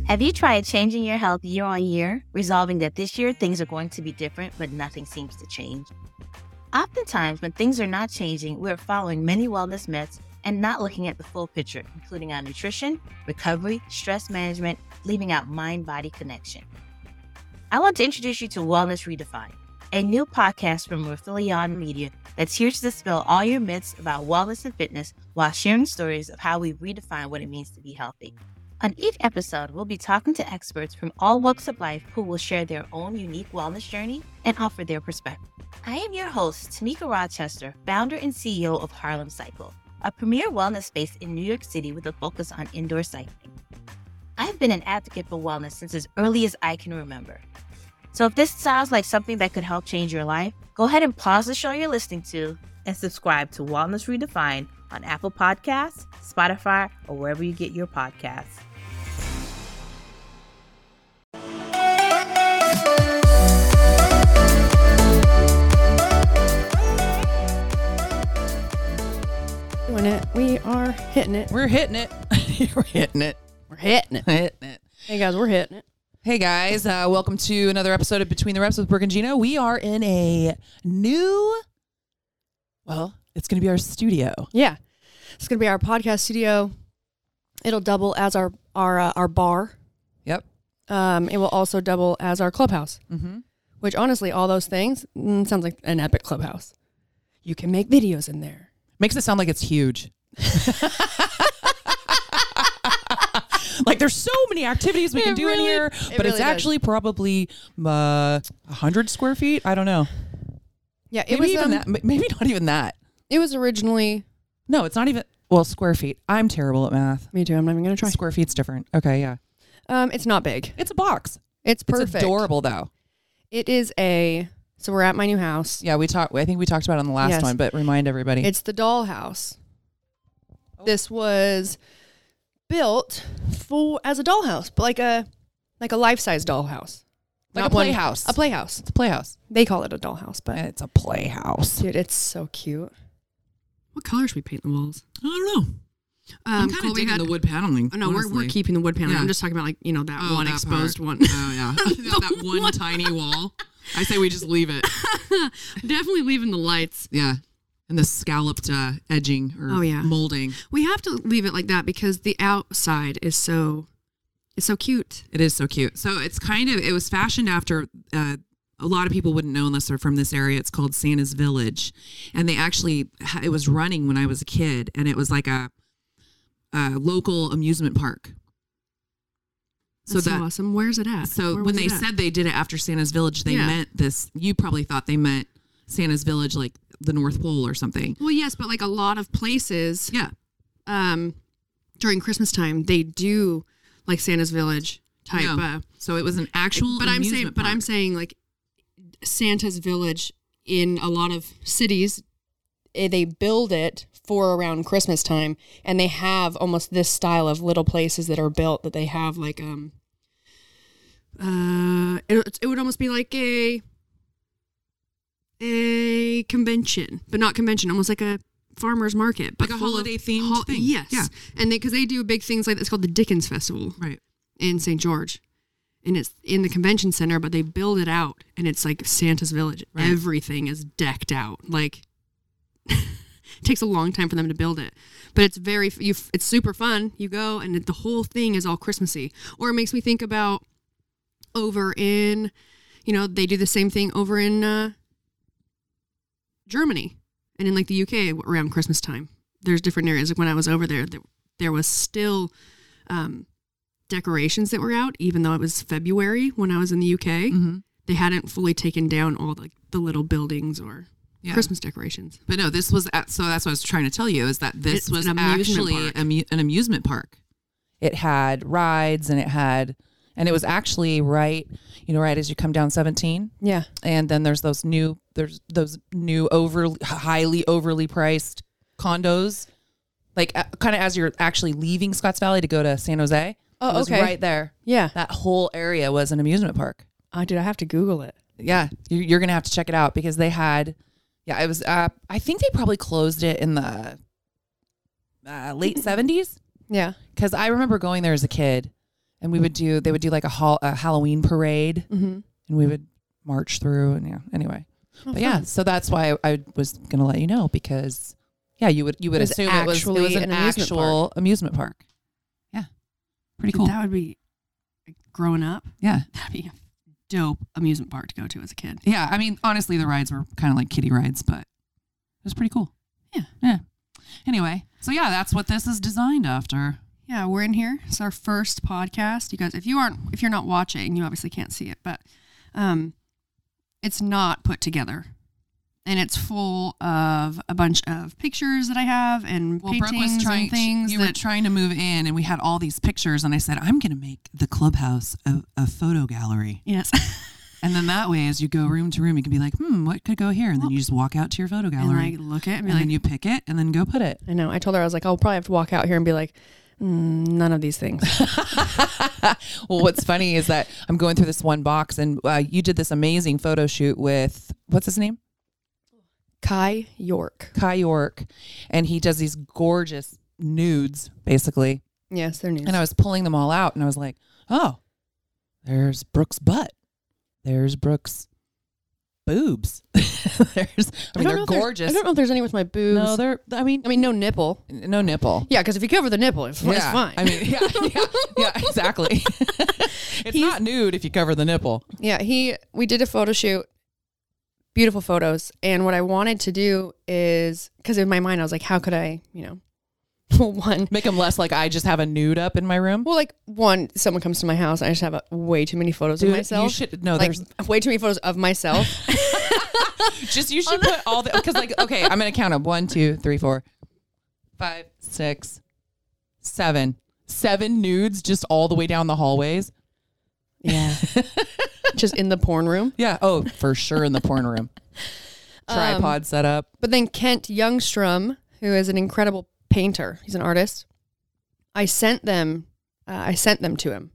Have you tried changing your health year on year, resolving that this year things are going to be different, but nothing seems to change? Oftentimes, when things are not changing, we're following many wellness myths and not looking at the full picture, including our nutrition, recovery, stress management, leaving out mind-body connection. I want to introduce you to Wellness Redefined, a new podcast from Raphilion Media that's here to dispel all your myths about wellness and fitness while sharing stories of how we redefine what it means to be healthy. On each episode, we'll be talking to experts from all walks of life who will share their own unique wellness journey and offer their perspective. I am your host, Tamika Rochester, founder and CEO of Harlem Cycle, a premier wellness space in New York City with a focus on indoor cycling. I've been an advocate for wellness since as early as I can remember. So if this sounds like something that could help change your life, go ahead and pause the show you're listening to and subscribe to Wellness Redefined on Apple Podcasts, Spotify, or wherever you get your podcasts. Doing it. We are hitting it. We're hitting it. We're hitting it. We're hitting it. Hitting it. Hey guys, we're hitting it. Hey guys, welcome to another episode of Between the Reps with Brooke and Gino. We are in a new, it's going to be our studio. Yeah, it's gonna be our podcast studio. It'll double as our bar. Yep. It will also double as our clubhouse. Mm-hmm. Which honestly, all those things sounds like an epic clubhouse. You can make videos in there. Makes it sound like it's huge. Like there's so many activities we can do in here, but it's actually probably 100 square feet. I don't know. Yeah, Maybe not even that. It was originally. No, it's not even. Square feet. I'm terrible at math. Me too. I'm not even gonna try. Square feet's different. Okay, yeah. It's not big. It's a box. It's perfect. It's adorable though. It is So we're at my new house. Yeah, I think we talked about it on the last one, but remind everybody. It's the doll house. This was built as a dollhouse, but like a life-size dollhouse. Like a playhouse. A playhouse. It's a playhouse. They call it a dollhouse, but it's a playhouse. Dude, it's so cute. What color should we paint the walls? I don't know. I'm kind of digging the wood paneling. Oh, no, we're keeping the wood paneling. Yeah. I'm just talking about that one exposed one. Oh yeah, that one tiny wall. I say we just leave it. Definitely leaving the lights. Yeah. And the scalloped edging or molding. We have to leave it like that because the outside is so cute. It is so cute. So it was fashioned after, a lot of people wouldn't know unless they're from this area. It's called Santa's Village. And it was running when I was a kid, and it was like a local amusement park. That's so awesome. Where's it at? So when they said they did it after Santa's Village, they meant this. You probably thought they meant Santa's Village, like the North Pole or something. Well, yes, but like a lot of places, during Christmas time, they do like Santa's Village type. No. So it was an actual. But I'm saying like Santa's Village in a lot of cities, they build it for around Christmas time, and they have almost this style of little places that are built that they have like it would almost be like a convention, but not convention, almost like a farmer's market, but like a holiday themed thing. Yes, yeah. And because they do big things like it's called the Dickens Festival, right, in St. George, and it's in the convention center, but they build it out, and it's like Santa's Village. Right. Everything is decked out, like. It takes a long time for them to build it, but it's it's super fun. You go and the whole thing is all Christmassy. Or it makes me think about over in, they do the same thing over in Germany and in like the UK around Christmas time. There's different areas. Like when I was over there was still decorations that were out, even though it was February when I was in the UK. Mm-hmm. They hadn't fully taken down all the little buildings or Christmas decorations. But no, this was, so that's what I was trying to tell you, is that this was actually an amusement park. It had rides and it was actually right as you come down 17. Yeah. And then there's those new highly overly priced condos, like kind of as you're actually leaving Scotts Valley to go to San Jose. Oh, it was okay. Right there. Yeah. That whole area was an amusement park. Dude, I have to Google it. Yeah. You're going to have to check it out because they had, it was, I think they probably closed it in the late 70s. Yeah. Because I remember going there as a kid And they would do like a Halloween parade, Mm-hmm. and we would march through, and yeah. Anyway, Oh, but yeah, so that's why I was gonna let you know, because you would was assume it was actually an an amusement actual amusement park. Yeah, pretty Dude, cool. That would be, like, growing up, Yeah, that'd be a dope amusement park to go to as a kid. yeah. I mean, honestly, the rides were kind of like kiddie rides, but it was pretty cool. Yeah. Anyway, so yeah, that's what this is designed after. Yeah, we're in here. It's our first podcast. You guys, if you're not watching, you obviously can't see it, but it's not put together. And it's full of a bunch of pictures that I have and paintings and things. You were trying to move in, and we had all these pictures, and I said, I'm going to make the clubhouse a photo gallery. Yes. And then that way, as you go room to room, you can be like, what could go here? And then you just walk out to your photo And gallery. like look at it and be And like, then you pick it, and then go put it. I know. I told her, I was like, I'll probably have to walk out here and be like, none of these things. Well, what's funny is that I'm going through this one box, and you did this amazing photo shoot with, what's his name? Kai York. Kai York. And he does these gorgeous nudes, basically. Yes, they're new. And I was pulling them all out, and I was like, oh, there's Brooke's butt. There's Brooke's boobs. They're gorgeous. I don't know if there's any with my boobs. No, I mean, no nipple. no nipple. Yeah, because if you cover the nipple, it's fine. I mean, yeah, exactly. It's not nude if you cover the nipple. Yeah, we did a photo shoot, beautiful photos. And what I wanted to do is, because in my mind, I was like, how could I, one, Make them less like I just have a nude up in my room. well, like one, someone comes to my house, I just have way too many photos Dude, of myself. you should, no, like there's way too many photos of myself. you should put all the, because like, okay, I'm going to count them. 1, 2, 3, 4, 5, 6, 7. 7 nudes just all the way down the hallways. Yeah. Just in the porn room. Yeah. Oh, for sure in the porn room. Tripod set up. But then Kent Youngstrom, who is an incredible painter, he's an artist. I sent them to him.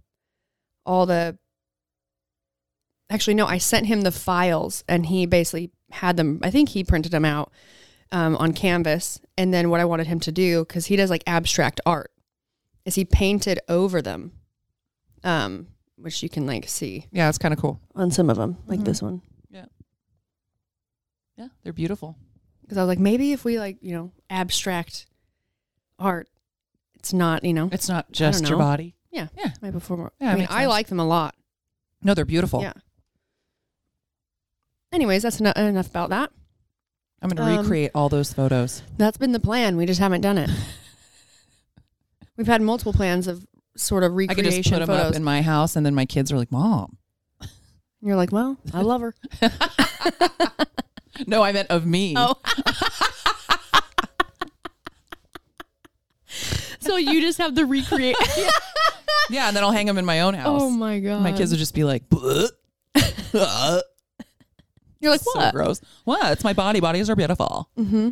I sent him the files, and he basically had them. I think he printed them out on canvas. And then what I wanted him to do, because he does like abstract art, is he painted over them, which you can like see. Yeah, it's kind of cool. On some of them, like this one. Yeah, they're beautiful. Because I was like, maybe if we abstract art, it's not, It's not just your know. body. Yeah. Maybe before. Yeah, I mean, makes I sense. like them a lot. No, they're beautiful. Yeah. Anyways, that's enough about that. I'm going to recreate all those photos. That's been the plan. We just haven't done it. We've had multiple plans of sort of I recreation could just put them photos. up in my house, and then my kids are like, Mom. And you're like, well, I love her. No, I meant of me. Oh. So you just have the recreate. Yeah, and then I'll hang them in my own house. Oh my God. My kids will just be like, "Bleh." You're like, So what? gross. What? It's my body. Bodies are beautiful. Mm-hmm.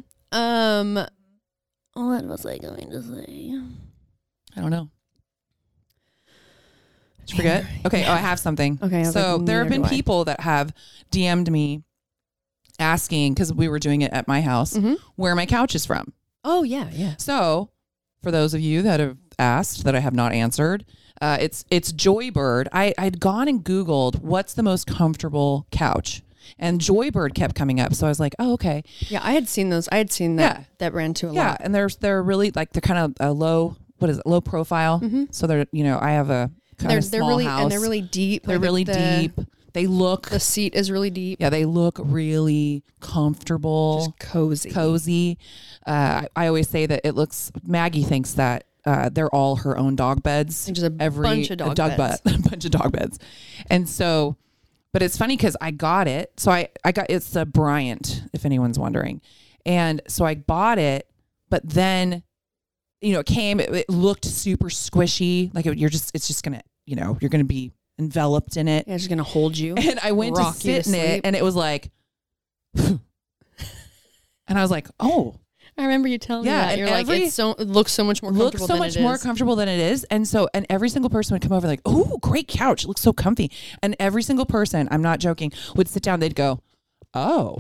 What was I going to say? I don't know. Did you forget? Okay. Oh, I have something. Okay, I was So like, there have neither been do I. people that have DM'd me asking, because we were doing it at my house, Mm-hmm. where my couch is from. Oh, yeah. So for those of you that have asked that I have not answered, it's Joybird. I'd gone and Googled what's the most comfortable couch, and Joybird kept coming up. So I was like, oh, okay. Yeah, I had seen those. I had seen that brand too a Yeah. lot. And they're really like, they're kind of low profile. Mm-hmm. So they're, I have a kind of small really house. and they're really deep. They're Like, really the- deep. They look, The seat is really deep. yeah, they look really comfortable. Just cozy. Cozy. I always say that Maggie thinks that they're all her own dog beds. And just a bunch of dog beds. A bunch of dog beds. And so, but it's funny because I got it. So I got, it's a Bryant, if anyone's wondering. And so I bought it, but then, it came, it looked super squishy. Like it's just going to, you're going to be enveloped in it. Yeah, it's just gonna hold you. And I went to rock you to sit in it, sleep. and it was like, and I was like, oh, I remember you telling Yeah, me that. and You're like, it looks so much more comfortable looks so than much it more is. comfortable than it is. And so, and every single person would come over like, oh, great couch. It looks so comfy. And every single person, I'm not joking, would sit down. They'd go, oh.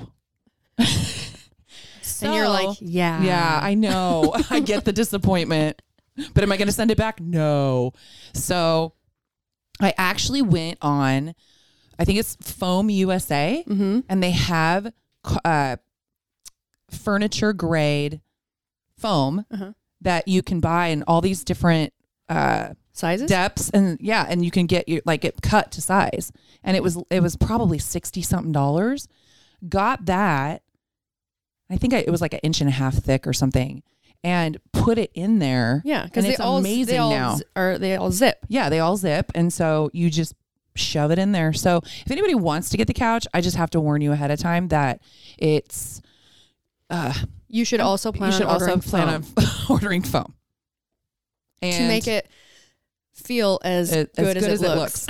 And you're like, yeah. Yeah, I know. I get the disappointment. But am I going to send it back? No. So I actually went on, I think it's Foam USA, and they have furniture grade foam that you can buy in all these different Sizes? depths, and you can get your like it cut to size, and it was probably $60 something. Got that. I think it was like 1.5 inches thick or something, and put it in there. Yeah, because it's amazing now. They all zip. Yeah, they all zip, and so you just shove it in there. So if anybody wants to get the couch, I just have to warn you ahead of time that it's. You should also plan on ordering foam. And to make it feel as good as it looks.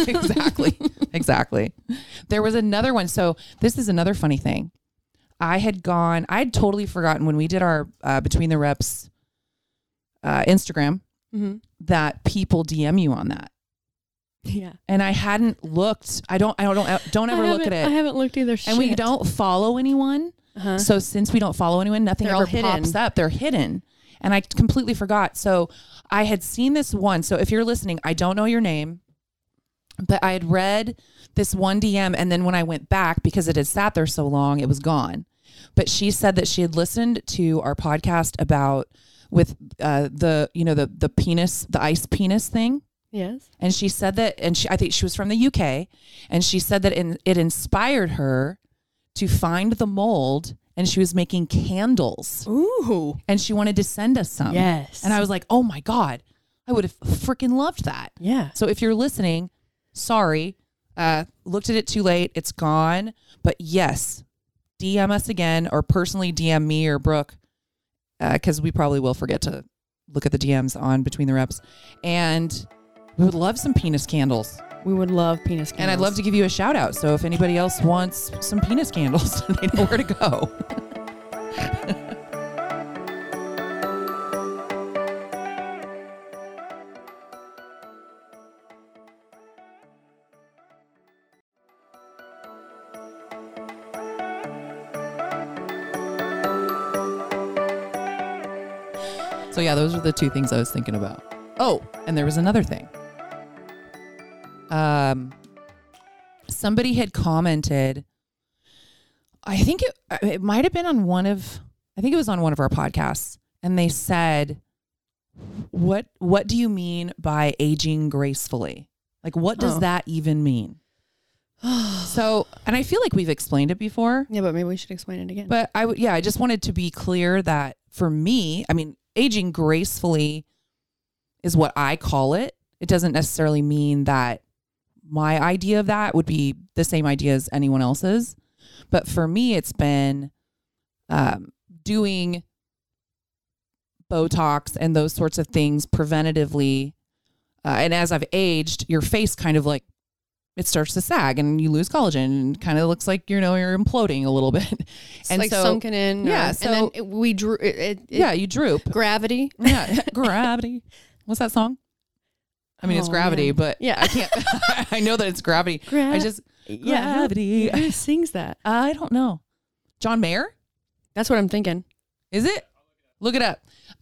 Exactly. There was another one. So this is another funny thing. I'd totally forgotten when we did our Between the Reps Instagram that people DM you on that. Yeah. And I hadn't looked. Don't ever look at it. I haven't looked either. And we don't follow anyone. So since we don't follow anyone, nothing ever pops up. They're hidden. And I completely forgot. So I had seen this one. So if you're listening, I don't know your name, but I had read this one DM. And then when I went back, because it had sat there so long, it was gone. But she said that she had listened to our podcast about with the penis, the ice penis thing. Yes. And she said that, and I think she was from the UK, and she said that it inspired her to find the mold, and she was making candles. Ooh. And she wanted to send us some. Yes. And I was like, oh my God, I would have freaking loved that. Yeah. So if you're listening, sorry, looked at it too late. It's gone. But yes, DM us again, or personally DM me or Brooke, because we probably will forget to look at the DMs on Between the Reps. And we would love some penis candles. We would love penis candles. And I'd love to give you a shout out. So if anybody else wants some penis candles, they know where to go. So yeah, those are the two things I was thinking about. Oh, and there was another thing. Somebody had commented, I think it might have been on I think it was on one of our podcasts, and they said, what do you mean by aging gracefully? Like, what does that even mean? So, and I feel like we've explained it before. Yeah, but maybe we should explain it again. But I just wanted to be clear that for me, I mean, aging gracefully is what I call it. It doesn't necessarily mean that my idea of that would be the same idea as anyone else's. But for me, it's been doing Botox and those sorts of things preventatively. And as I've aged, your face kind of like, it starts to sag and you lose collagen and kind of looks like, you're imploding a little bit. It's and like so, sunken in. Yeah. And then we drew it. Yeah, you droop. Gravity. Yeah. Gravity. What's that song? I mean, it's Gravity, man. But yeah, I can't. I know that it's Gravity. Gravity. Who sings that? I don't know. John Mayer? That's what I'm thinking. Is it? Look it up.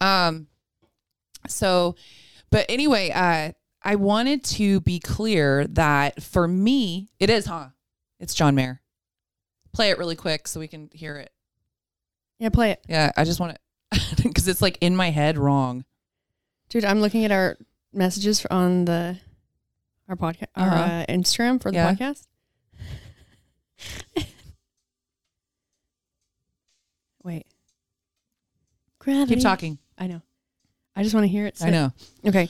So, but anyway, I wanted to be clear that for me, it is, It's John Mayer. Play it really quick so we can hear it. Yeah, play it. Yeah, I just want to, because it's like in my head wrong. Dude, I'm looking at our messages on our podcast, our Instagram for the podcast. Wait. Gravity. Keep talking. I know. I just want to hear it. I know. Okay.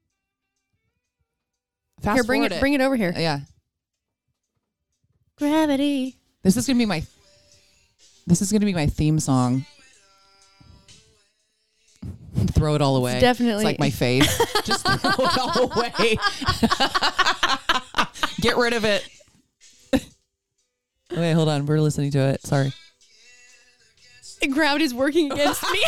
Fast here, bring it over here. Yeah. Gravity. This is gonna be my theme song. Throw it all away. It's definitely. It's like my face. Just throw it all away. Get rid of it. Wait, hold on. We're listening to it. Sorry. Gravity's working against me.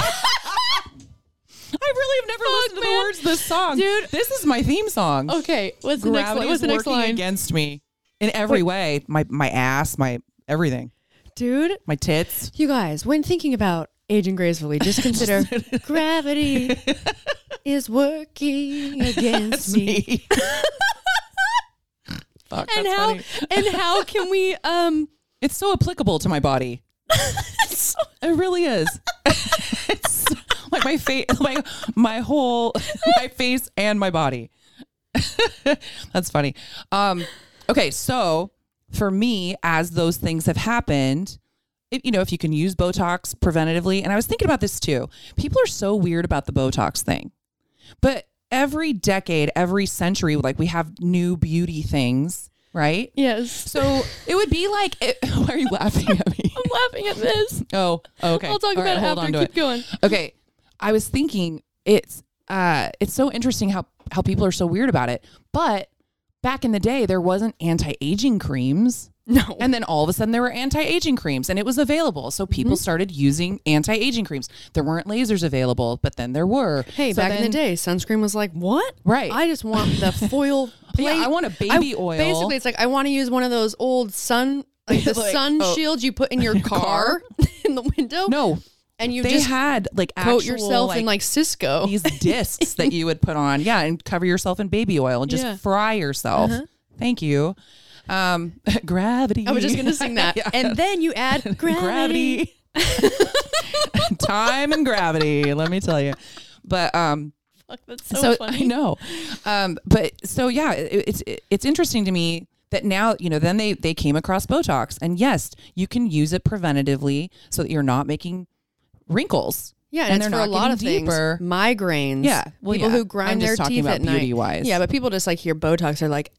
I really have never listened to the words of this song. Dude. This is my theme song. Okay. What's the next line? What's the next line? Working against me in every way. My ass, my everything. Dude. My tits. You guys, when thinking about aging gracefully, just consider gravity is working against me. Fuck, And that's how funny. and how can we It's so applicable to my body. It really is. It's like my face, my whole, my face and my body. That's funny. Okay, so for me, as those things have happened, if you can use Botox preventatively, and I was thinking about this too. People are so weird about the Botox thing, but every decade, every century, like we have new beauty things. Right? Yes. So it would be like, why are you laughing at me? I'm laughing at this. Oh, okay. I'll talk All about right, it hold after. on to Keep it. going. Okay. I was thinking it's so interesting how people are so weird about it. But back in the day, there wasn't anti-aging creams. No. And then all of a sudden there were anti-aging creams and it was available. So people started using anti-aging creams. There weren't lasers available, but then there were. Hey, So back in the then- day, sunscreen was like, what? Right. I just want the foil plate. Yeah, I want a baby oil. Basically, it's like I want to use one of those old sun, like the Like, sun oh. shields you put in your car in the window. No, And you they just had like coat actual, yourself in like Cisco. these discs that you would put on, and cover yourself in baby oil and just Yeah. fry yourself. Thank you. Gravity. I was just gonna sing that. Yeah. And then you add gravity. Time and gravity, let me tell you. But Fuck, that's so funny. I know. But so yeah, it's interesting to me that now, then they came across Botox, and yes, you can use it preventatively so that you're not making wrinkles. Yeah, and it's they're for a not lot of getting deeper. things. Migraines. Yeah, well, people yeah. who grind I'm their just talking teeth about at night. beauty-wise. Yeah, but people just like hear Botox. They're like,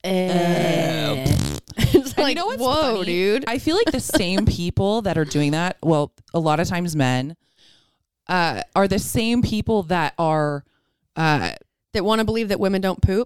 It's And like, you know what's whoa, funny? dude. I feel like the same people that are doing that, well, a lot of times men, are the same people that are that want to believe that women don't poop.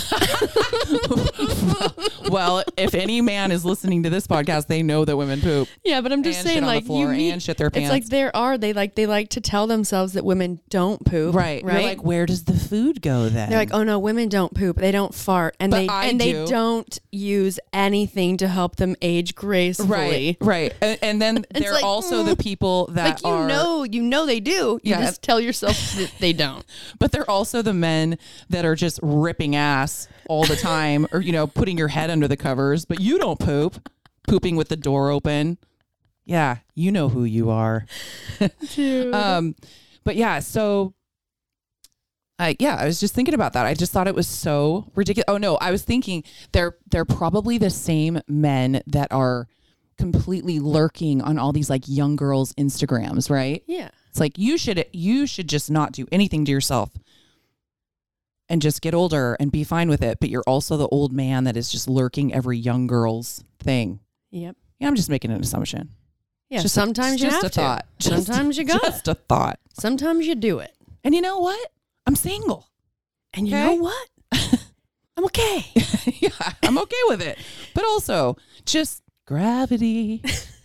well, if any man is listening to this podcast, they know that women poop. Yeah, but I'm just And saying, shit on the like, floor you and shit their It's like pants. they like to tell themselves that women don't poop. Right. Right. You're like, where does the food go then? They're like, oh no, women don't poop. They don't fart, and But I they do. don't use anything to help them age gracefully. Right. And then they're like, also the people that Like you know they do. You Yeah. just tell yourself that they don't. but they're also the men that are just ripping ass all the time, or putting your head under the covers, but you don't pooping with the door open. Yeah, you know who you are. Dude. But yeah, so I was just thinking about that. I just thought it was so ridiculous. Oh no, I was thinking they're probably the same men that are completely lurking on all these like young girls' Instagrams, right? Yeah. It's like you should just not do anything to yourself and just get older and be fine with it. But you're also the old man that is just lurking every young girl's thing. Yep. Yeah, I'm just making an assumption. Yeah. Just sometimes you just have a thought. to. Sometimes you got. Just a thought. Sometimes you do it. And you know what? I'm single. And you Okay. know what? I'm okay. Yeah, I'm okay with it. But also, just gravity.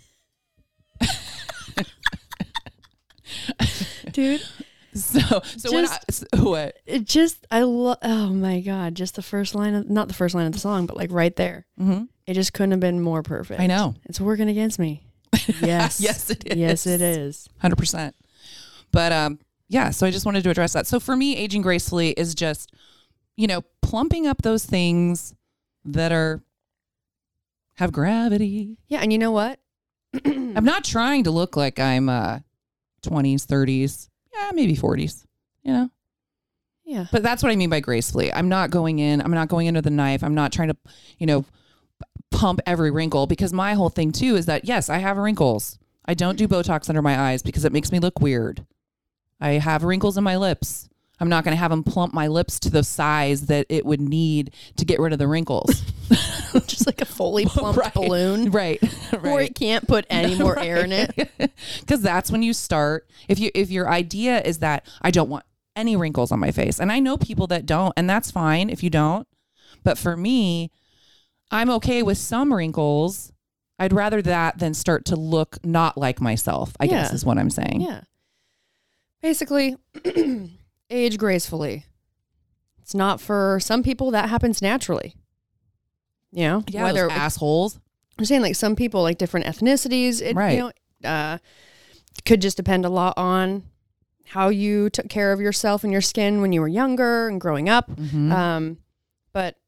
Dude. So when what? It just I love. Oh my god! Just the first line of not the first line of the song, but like right there. Mm-hmm. It just couldn't have been more perfect. I know. It's working against me. Yes. Yes, it is. Yes, it is. 100%. But yeah, so I just wanted to address that. So for me, aging gracefully is just, plumping up those things that have gravity. Yeah, and you know what? I'm not trying to look like I'm 20s, 30s, yeah, maybe 40s, Yeah. But that's what I mean by gracefully. I'm not going under the knife. I'm not trying to, pump every wrinkle, because my whole thing too is that, yes, I have wrinkles. I don't do Botox under my eyes because it makes me look weird. I have wrinkles in my lips. I'm not going to have them plump my lips to the size that it would need to get rid of the wrinkles. Just like a fully plumped Right. balloon. Right. Or it can't put any more air in it. Because that's when you start. If your idea is that I don't want any wrinkles on my face, and I know people that don't, and that's fine if you don't. But for me, I'm okay with some wrinkles. I'd rather that than start to look not like myself, I guess Yeah. is what I'm saying. Yeah. Basically, age gracefully. It's not for some people that happens naturally. Yeah, Whether those assholes. I'm saying like some people like different ethnicities, it, Right. Could just depend a lot on how you took care of yourself and your skin when you were younger and growing up. Mhm. But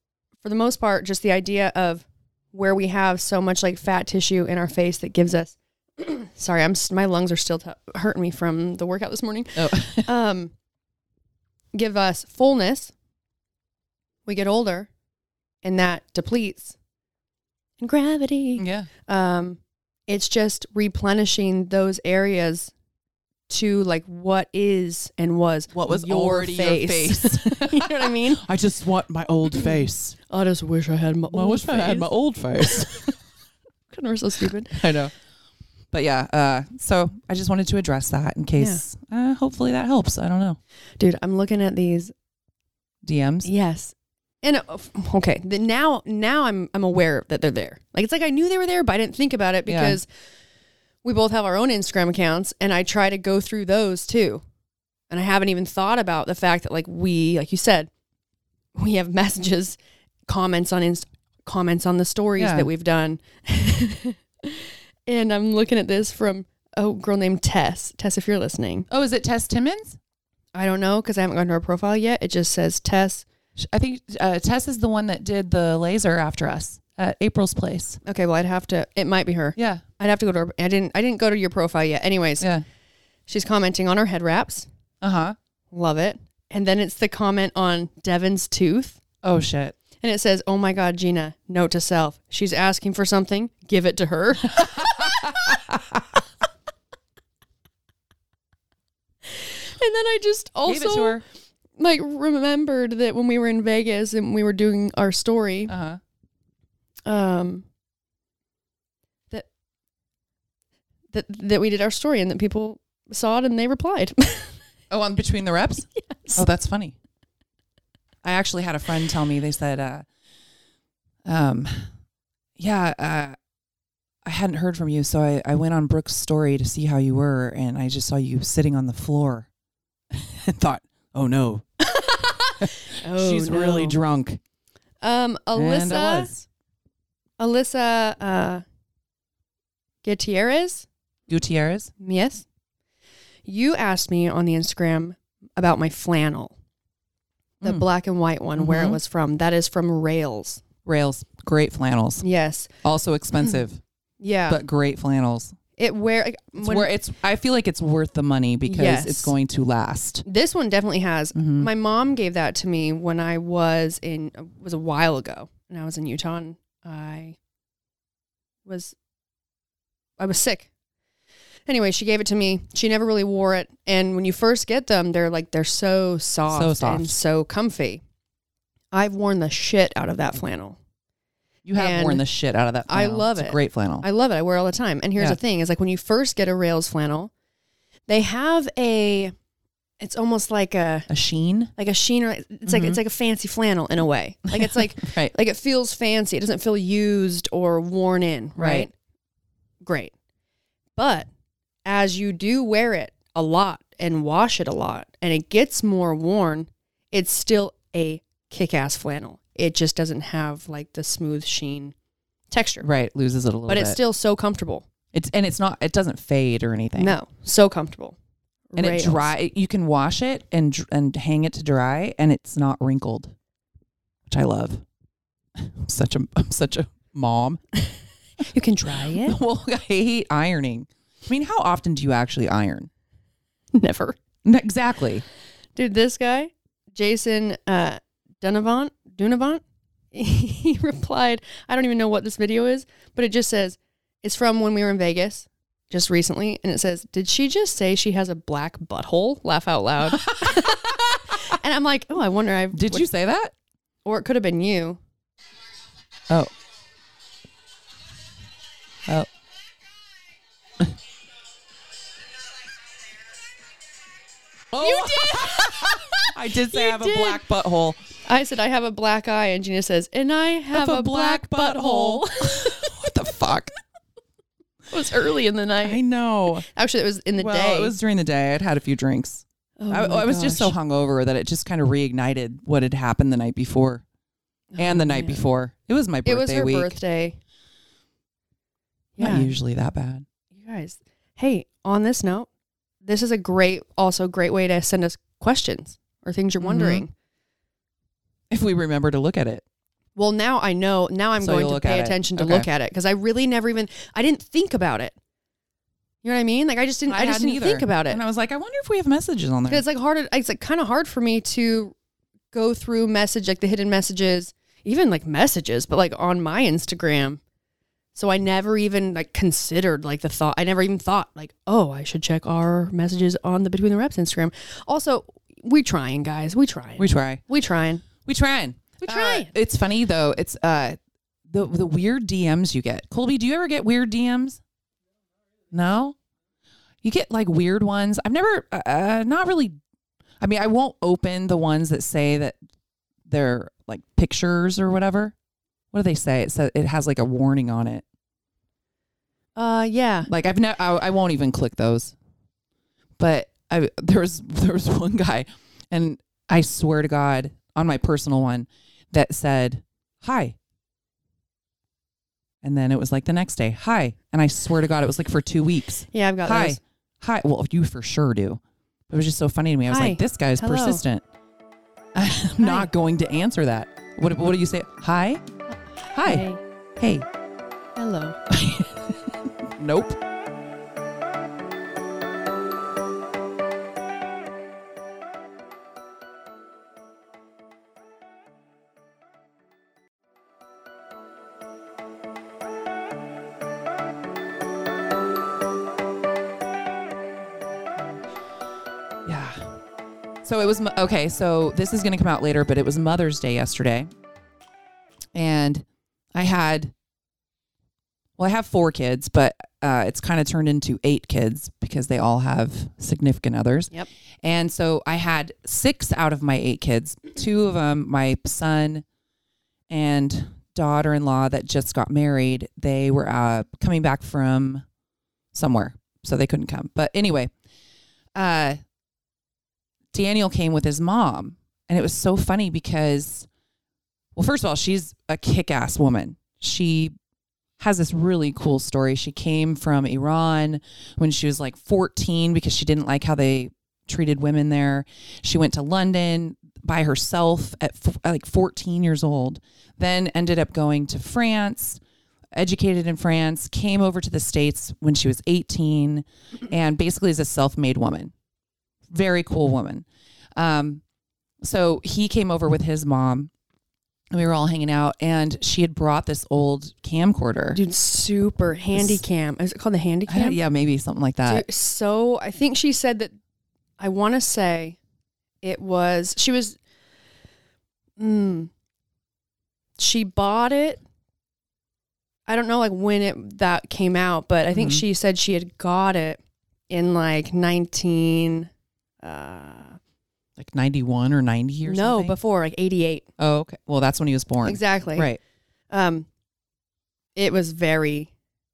for the most part, just the idea of where we have so much like fat tissue in our face that gives us, sorry, my lungs are still hurting me from the workout this morning. Oh. Give us fullness. We get older and that depletes. And gravity. Yeah. It's just replenishing those areas to like what is and was What was your already face. your face. You know what I mean? I just want my old face. I just wish I had my old face. I had my old face. God, we're so stupid. I know. But yeah, so I just wanted to address that in case, hopefully that helps. I don't know. Dude, I'm looking at these DMs? Yes. And okay, now I'm aware that they're there. Like it's like I knew they were there, but I didn't think about it because we both have our own Instagram accounts, and I try to go through those too. And I haven't even thought about the fact that like you said, we have messages, comments on the stories that we've done. And I'm looking at this from a girl named Tess. Tess, if you're listening. Oh, is it Tess Timmons? I don't know because I haven't gone to her profile yet. It just says Tess. I think Tess is the one that did the laser after us at April's place. Okay, well, it might be her. Yeah. I'd have to go to her. I didn't go to your profile yet. Anyways, she's commenting on our head wraps. Uh-huh. Love it. And then it's the comment on Devin's tooth. Oh, shit. And it says, oh my God, Gina, note to self. She's asking for something. Give it to her. And then I just Gave it to also her. like remembered that when we were in Vegas and we were doing our story, that we did our story and that people saw it and they replied. Oh, on Between the Reps? Yes. Oh, that's funny. I actually had a friend tell me, they said, I hadn't heard from you, so I went on Brooke's story to see how you were, and I just saw you sitting on the floor and thought, oh no, she's really drunk. And I was. Alyssa Gutierrez. Yes. You asked me on the Instagram about my flannel, the black and white one, where it was from. That is from Rails. Rails, great flannels. Yes. Also expensive. Yeah. But great flannels. I feel like it's worth the money because it's going to last. This one definitely has. Mm-hmm. My mom gave that to me when I was a while ago, and I was in Utah, and I was sick. Anyway, she gave it to me. She never really wore it, and when you first get them, they're so soft and so comfy. I've worn the shit out of that flannel. You have worn the shit out of that flannel. I love it's it. A great flannel. I love it. I wear it all the time. And here's the thing is like when you first get a Rails flannel, they have it's almost like a sheen. Like a sheen, or it's like a fancy flannel in a way. Like it's like right. Like it feels fancy. It doesn't feel used or worn in, right? Great. But as you do wear it a lot and wash it a lot and it gets more worn, it's still a kick-ass flannel. It just doesn't have like the smooth sheen texture. Right. Loses it a little bit. But it's still so comfortable. It doesn't fade or anything. No. So comfortable. And Rails. you can wash it and hang it to dry and it's not wrinkled, which I love. I'm such a mom. You can dry it? Well, I hate ironing. I mean, how often do you actually iron? Never. Exactly. Dude, this guy, Jason Dunavant, he replied, I don't even know what this video is, but it just says, it's from when we were in Vegas just recently. And it says, did she just say she has a black butthole? Laugh out loud. And I'm like, oh, I wonder. Did you say that? Or it could have been you. Oh. You did. I did say I have a black butthole. I said I have a black eye, and Gina says, and I have a black butthole. What the fuck? It was early in the night. I know. Actually, it was in the day. Well, it was during the day. I'd had a few drinks. Oh I was just so hungover that it just kind of reignited what had happened the night before and the night before. It was my birthday week. It was her birthday. Not usually that bad. You guys, hey, on this note, this is a great way to send us questions or things you're wondering. If we remember to look at it. Well, now I know. Now I'm So going you'll to look pay at it. attention to Okay. look at it because I really never even. I didn't think about it. You know what I mean? Like I just didn't hadn't either. think about it. And I was like, I wonder if we have messages on there. Because it's like hard. It's like kind of hard for me to go through like the hidden messages, even like messages, but like on my Instagram. So I never even like considered like the thought. I never even thought like, oh, I should check our messages on the Between the Reps Instagram. Also, we trying, guys. We trying. We try. We trying. We trying. We trying. It's funny though. It's the weird DMs you get. Colby, do you ever get weird DMs? No? You get like weird ones. I've never not really. I mean, I won't open the ones that say that they're like pictures or whatever. What do they say? It says it has like a warning on it. Yeah. Like I won't even click those. But there was one guy, and I swear to God, on my personal one, that said, "Hi." And then it was like the next day, "Hi." And I swear to God, it was like for 2 weeks. Yeah, I've got Hi. those. Hi. Well, you for sure do. It was just so funny to me. I was Hi. like, this guy's Hello. persistent. I'm not going to answer that. What do you say? Hi? Hi. Hey. Hello. Nope. Yeah. So it was, okay, so this is going to come out later, but it was Mother's Day yesterday. And I have 4 kids, but it's kind of turned into 8 kids because they all have significant others. Yep. And so I had 6 out of my 8 kids, 2 of them, my son and daughter-in-law that just got married. They were coming back from somewhere, so they couldn't come. But anyway, Daniel came with his mom, and it was so funny because, well, first of all, she's a kick-ass woman. She has this really cool story. She came from Iran when she was like 14 because she didn't like how they treated women there. She went to London by herself at like 14 years old, then ended up going to France, educated in France, came over to the States when she was 18, and basically is a self-made woman. Very cool woman. So he came over with his mom, and we were all hanging out, and she had brought this old camcorder. Dude, super handy cam. Is it called the handy cam? Yeah, maybe something like that. Dude, so I think she said that, I want to say she bought it. I don't know like when that came out, but I think she said she had got it in like 91 or 90 or something? No, before like 88. Oh, okay. Well, that's when he was born. Exactly. Right. It was very,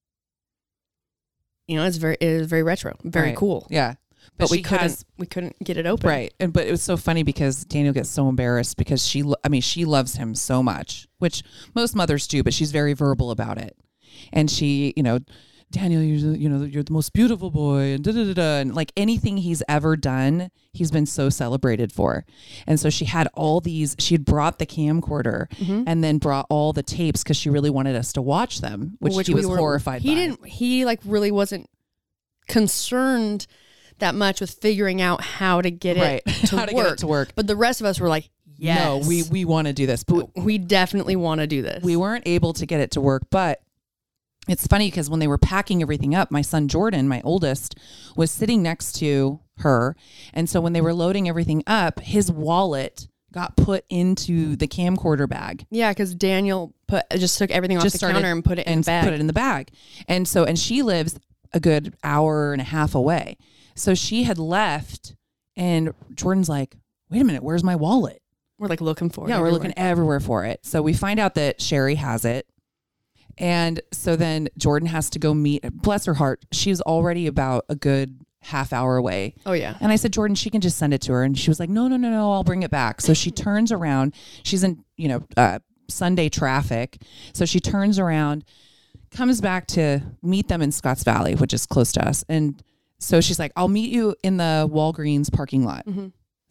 it was very retro, very Right. cool. Yeah. But we couldn't get it open. Right. But it was so funny because Daniel gets so embarrassed because she loves him so much, which most mothers do, but she's very verbal about it. And she, Daniel, you're the most beautiful boy, and and like anything he's ever done, he's been so celebrated for. And so she had she had brought the camcorder and then brought all the tapes because she really wanted us to watch them, which he was horrified by. He like really wasn't concerned that much with figuring out how to get it to work. But the rest of us were like, yes. No, we want to do this. But we definitely want to do this. We weren't able to get it to work, but it's funny because when they were packing everything up, my son Jordan, my oldest, was sitting next to her. And so when they were loading everything up, his wallet got put into the camcorder bag. Yeah, because Daniel just took everything off the counter and put it in the bag. Put it in the bag. And she lives a good hour and a half away. So she had left, and Jordan's like, wait a minute, where's my wallet? We're like looking for it. Yeah, we're looking everywhere for it. So we find out that Sherry has it. And so then Jordan has to go meet, bless her heart, she's already about a good half hour away. Oh, yeah. And I said, Jordan, she can just send it to her. And she was like, no, I'll bring it back. So she turns around. She's in, Sunday traffic. So she turns around, comes back to meet them in Scotts Valley, which is close to us. And so she's like, I'll meet you in the Walgreens parking lot. Mm-hmm.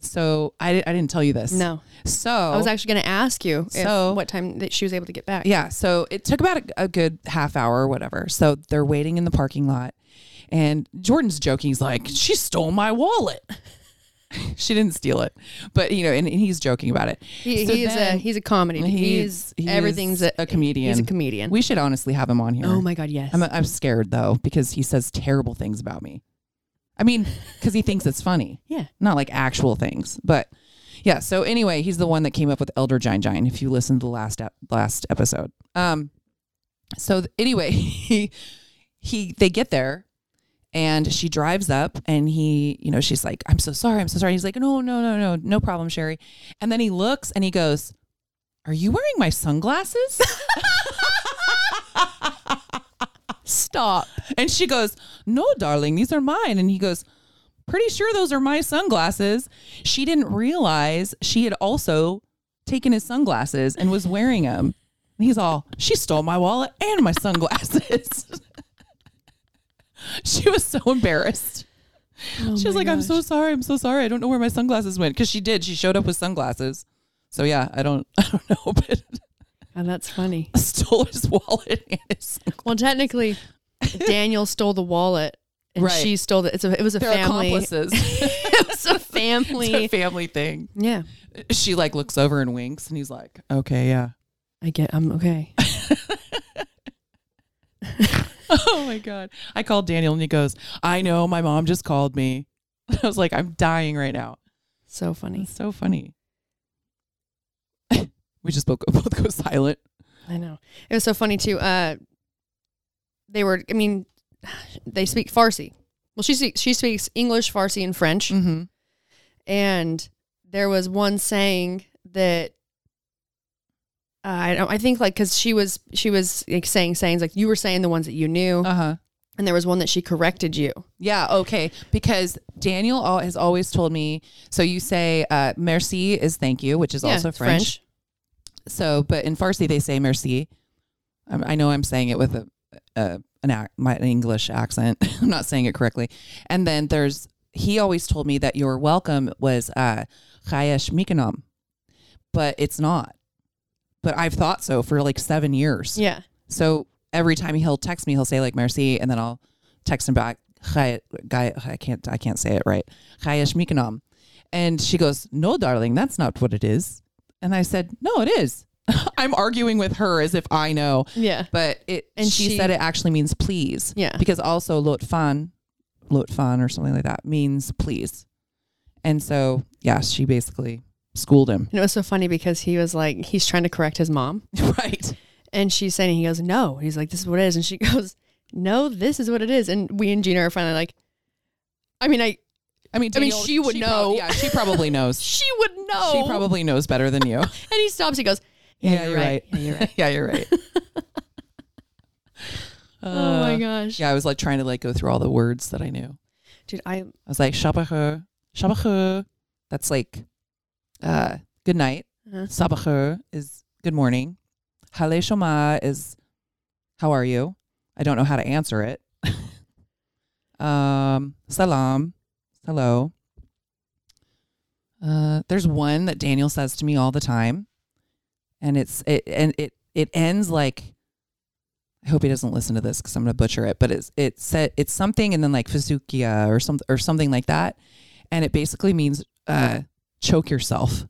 So I didn't tell you this. No. So I was actually going to ask you So- what time that she was able to get back. yeah. So it took about a good half hour or whatever. So they're waiting in the parking lot, and Jordan's joking. He's like, "She stole my wallet." She didn't steal it, but and he's joking about it. He's a comedy. He's everything's a comedian. He's a comedian. We should honestly have him on here. Oh my God, yes. I'm scared though, because he says terrible things about me. I mean, because he thinks it's funny. Yeah. Not like actual things, but yeah. So anyway, he's the one that came up with Elder Gine. If you listen to the last episode. So anyway, they get there. And she drives up, and she's like, I'm so sorry. He's like, no problem, Sherry. And then he looks and he goes, are you wearing my sunglasses? Stop. And she goes, no, darling, these are mine. And he goes, pretty sure those are my sunglasses. She didn't realize she had also taken his sunglasses and was wearing them. And he's all, she stole my wallet and my sunglasses. She was so embarrassed. She was like, I'm so sorry. I don't know where my sunglasses went. Because she did. She showed up with sunglasses. So yeah, I don't know. But Oh, that's funny. stole his wallet and his sunglasses. Well, technically, Daniel stole the wallet, and Right. she stole it. It was a They're family. accomplices. It was a family. It's a family thing. Yeah. She like looks over and winks, and he's like, okay, yeah. I'm okay. Oh my God. I called Daniel and he goes, I know, my mom just called me. I was like, I'm dying right now. So funny. It's so funny. We just both go silent. I know. It was so funny too. They speak Farsi. Well, she speaks English, Farsi, and French. Mm-hmm. And there was one saying that I think like because she was like saying sayings like you were saying the ones that you knew, Uh-huh. and there was one that she corrected you. Yeah, okay. Because Daniel has always told me, so you say merci is thank you, which is Yeah, also it's French. So, but in Farsi they say merci. I know I'm saying it with my English accent. I'm not saying it correctly. And then he always told me that your welcome was chayesh mikanam, but it's not. But I've thought so for like 7 years. Yeah. So every time he'll text me, he'll say like merci, and then I'll text him back. I can't say it right. Chayesh mikanam. And she goes, no, darling, that's not what it is. And I said, no, it is. I'm arguing with her as if I know. Yeah. But she said it actually means please. Yeah. Because also lotfan or something like that means please. And so, yeah, she basically schooled him. And it was so funny because he was like, he's trying to correct his mom. Right. And she's saying, he goes, no. He's like, this is what it is. And she goes, no, this is what it is. And we and Gina are finally like, Daniel, she would know. She probably knows. She would know. She probably knows better than you. And he stops. He goes, Yeah, you're right. Yeah, you're right. Yeah, you're right. Oh my gosh. Yeah, I was like trying to like go through all the words that I knew. Dude, I was like, Shabacher. That's like good night. Uh-huh. Sabacher is good morning. Hale Shoma is how are you? I don't know how to answer it. Salam. Hello. There's one that Daniel says to me all the time. And it ends like, I hope he doesn't listen to this because I'm going to butcher it, but it's something and then like Fizukia or something like that. And it basically means choke yourself.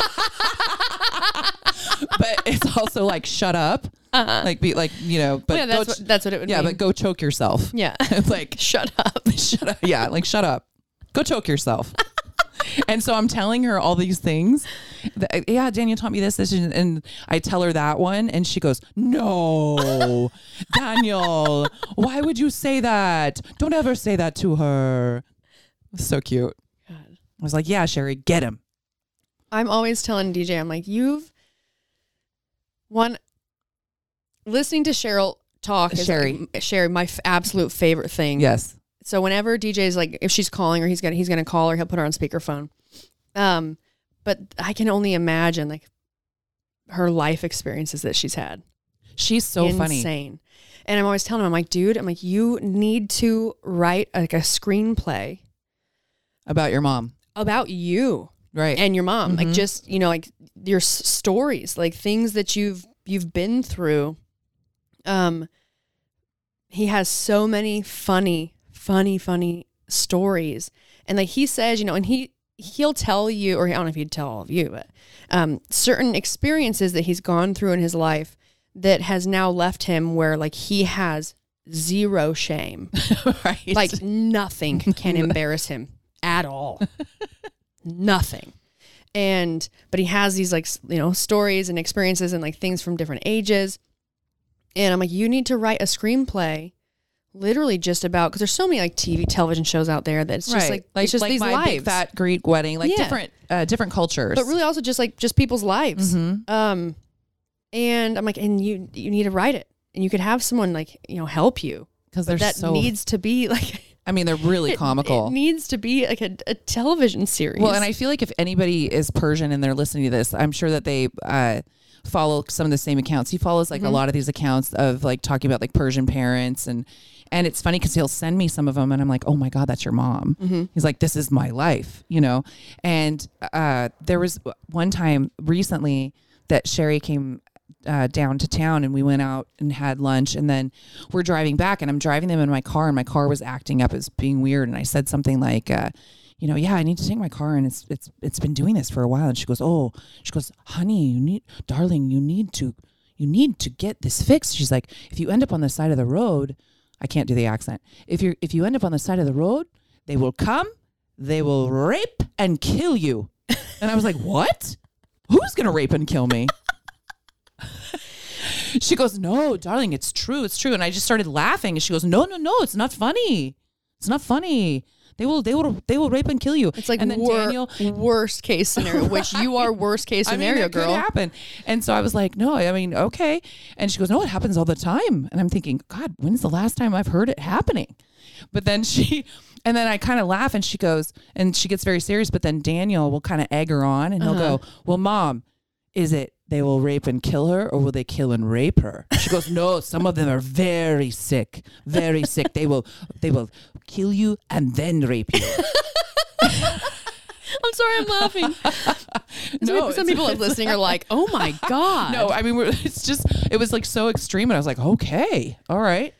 But it's also like shut up. Uh-huh. Like be like, but yeah, that's what it would yeah, mean. but go choke yourself. Yeah. Like shut up. Shut up. Yeah, like shut up. Go choke yourself. And so I'm telling her all these things. Yeah, Daniel taught me this, and I tell her that one, and she goes, no, Daniel, why would you say that? Don't ever say that to her. So cute. God. I was like, yeah, Sherry, get him. I'm always telling DJ, I'm like, listening to Cheryl talk is Sherry, my absolute favorite thing. Yes. So whenever DJ's like, if she's calling or he's gonna call her, he'll put her on speakerphone. But I can only imagine like her life experiences that she's had. She's so funny. Insane. And I'm always telling him, I'm like, dude, you need to write like a screenplay about your mom. About you. Right. and your mom, like just, you know, like your stories, like things that you've been through. He has so many funny stories. And like he says, you know, and he'll tell you, or I don't know if he'd tell all of you, but certain experiences that he's gone through in his life that has now left him where like he has zero shame. Right. Like nothing can embarrass him at all. Nothing. But he has these like, you know, stories and experiences and like things from different ages. And I'm like, you need to write a screenplay literally just about, because there's so many like television shows out there that it's just like it's just like these my lives. Big Fat Greek Wedding, like Yeah. different cultures. But really also just people's lives. Mhm. And I'm like, and you need to write it. And you could have someone like, you know, help you. Because But that needs to be like, I mean, they're really comical. It needs to be like a television series. Well, and I feel like if anybody is Persian and they're listening to this, I'm sure that they follow some of the same accounts. He follows like a lot of these accounts of like talking about like Persian parents, and it's funny because he'll send me some of them and I'm like, oh my God, that's your mom. He's like, this is my life, you know? And there was one time recently that Sherry came down to town and we went out and had lunch, and then we're driving back and I'm driving them in my car and my car was acting up as being weird. And I said something like, you know, yeah, I need to take my car and it's been doing this for a while. And she goes, honey, darling, you need to get this fixed. She's like, if you end up on the side of the road, I can't do the accent. If you end up on the side of the road, they will come, they will rape and kill you. And I was like, what? Who's going to rape and kill me? She goes, no, darling, it's true. And I just started laughing. And she goes, no, it's not funny. It's not funny. They will rape and kill you. it's like and then Daniel, worst case scenario, which you are worst case scenario, that girl. could happen. And so I was like, no, I mean, okay. And she goes, no, it happens all the time. And I'm thinking, God, when's the last time I've heard it happening? But then and then I kind of laugh and she goes, and she gets very serious. But then Daniel will kind of egg her on and he'll go, well, Mom, is it they will rape and kill her, or will they kill and rape her? She goes, no, some of them are very sick. They will kill you and then rape you. I'm sorry, I'm laughing. Some people listening are like, oh my God. No, I mean, it was like so extreme. And I was like, okay, all right.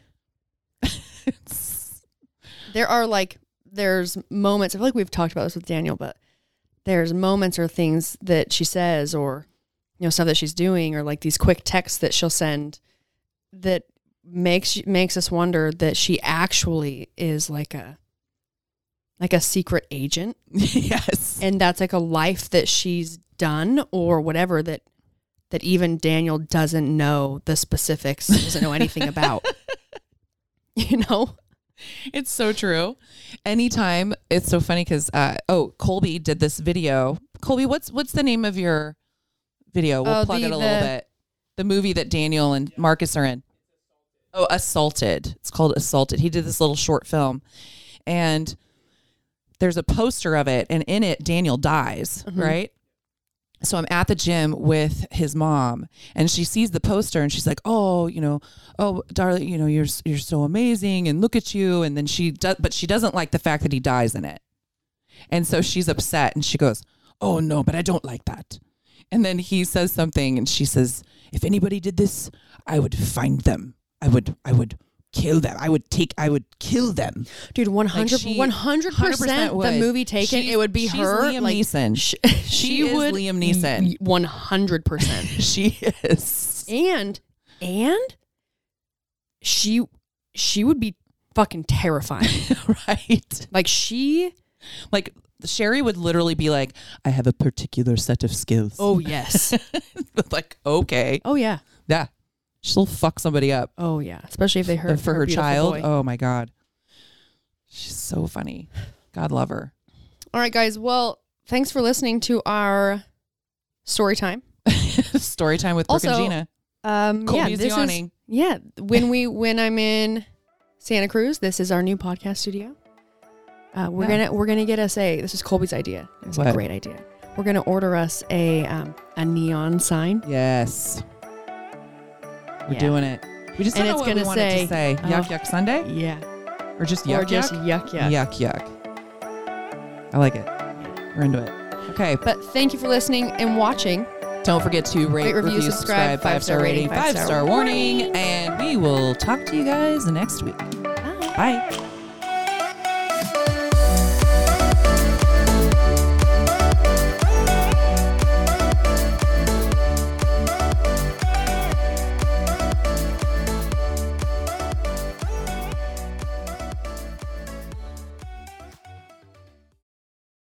There's moments, I feel like we've talked about this with Daniel, but there's moments or things that she says, or, you know, stuff that she's doing, or like these quick texts that she'll send that makes us wonder that she actually is like a secret agent. Yes. And that's like a life that she's done or whatever that even Daniel doesn't know the specifics, doesn't know anything about. You know? It's so true. Anytime, it's so funny because Colby did this video. Colby, what's the name of your video? We'll plug it a little bit. The movie that Daniel and Marcus are in. Oh, Assaulted. It's called Assaulted. He did this little short film, and there's a poster of it, and in it Daniel dies, right? So I'm at the gym with his mom, and she sees the poster and she's like, oh, darling, you're so amazing, and look at you. And then but she doesn't like the fact that he dies in it. And so she's upset and she goes, oh no, but I don't like that. And then he says something and she says, if anybody did this, I would find them. I would kill them. I would kill them. Dude, 100%. The movie Taken, it would be her. Liam Neeson. She would Liam Neeson. 100%. She is. And she would be fucking terrifying. Right. Like Sherry would literally be like, I have a particular set of skills. Oh yes. Like, okay. Oh yeah. Yeah. She'll fuck somebody up. Oh yeah. Especially if they hurt for her child. boy. Oh my God. She's so funny. God love her. All right, guys. Well, thanks for listening to our story time. Story time with Brooke and Gina. Colby's yawning. When I'm in Santa Cruz, this is our new podcast studio. We're gonna get us this is Colby's idea. It's a great idea. We're gonna order us a neon sign. Yes. We're doing it. We just don't know what we want it to say. Yuck Yuck Sunday? Yeah. Or just Yuck Yuck? Yuck Yuck. Yuck Yuck. I like it. We're into it. Okay. But thank you for listening and watching. Don't forget to rate, review, subscribe, 5-star rating, 5-star warning, and we will talk to you guys next week. Bye. Bye.